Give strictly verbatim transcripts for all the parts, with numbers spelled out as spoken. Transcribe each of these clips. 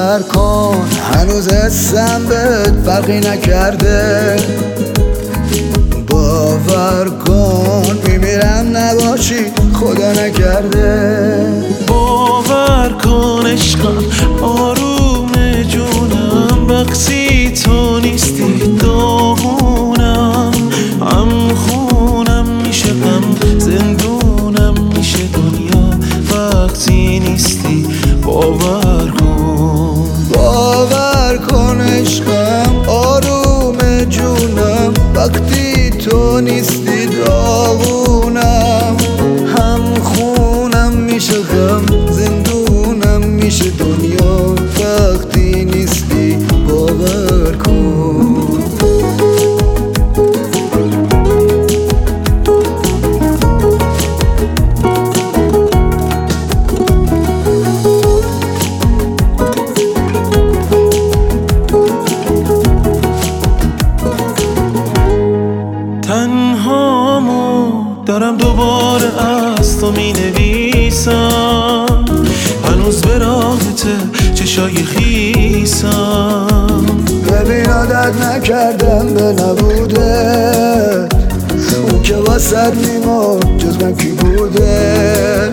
باور کن هنوز حسم بهت فرقی نکرده. باور کن میمیرم نباشی خدا نکرده. باور کن عشقم آروم جونم، وقتی تو نیستی داغونم، هم خونم میشه غم، زندونم میشه دنیا وقتی نیستی. باور کن باور کن عشقم آروم جونم، وقتی تو نیستی داغونم، هم خونم میشه غم، زندونم میشه دنیا وقتی نیستی. باور کن تنهامو دارم دوباره از تو می نویسم، هنوز به راحته چشای خیسم. ببین عادت نکردم به نبوده، اون که واسد میمون جز من کی بوده.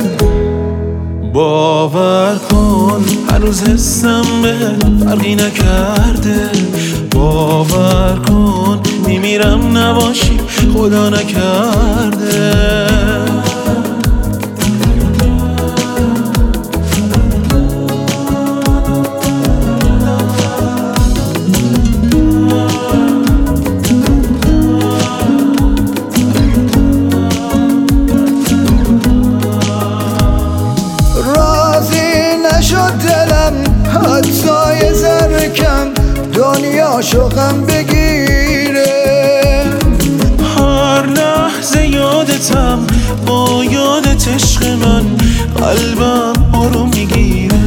باور کن هنوز حسم به فرقی نکرده. باور کن میمیرم نباشی خدا نکرده. نشد دلم حتی یه ذره کم دنیا شوقم بگیره. هر لحظه یادتم، با یادت عشق من قلبم آروم میگیره.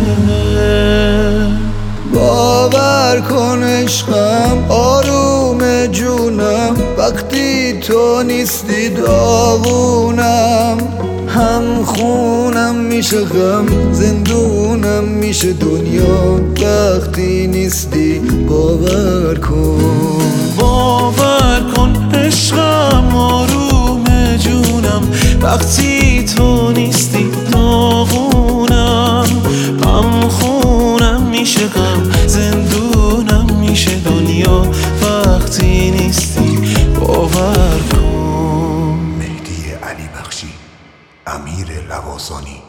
باور کن عشقم آروم جونم، وقتی تو نیستی داغونم، هم خونم میشه غم، زندونم میشه دنیا وقتی نیستی. باور کن باور کن عشقم آروم جونم، وقتی تو نیستی داغونم، هم خونم میشه غم، زندونم میشه دنیا وقتی نیستی. باور کن. مهدی علی بخشی، امیر لواسانی.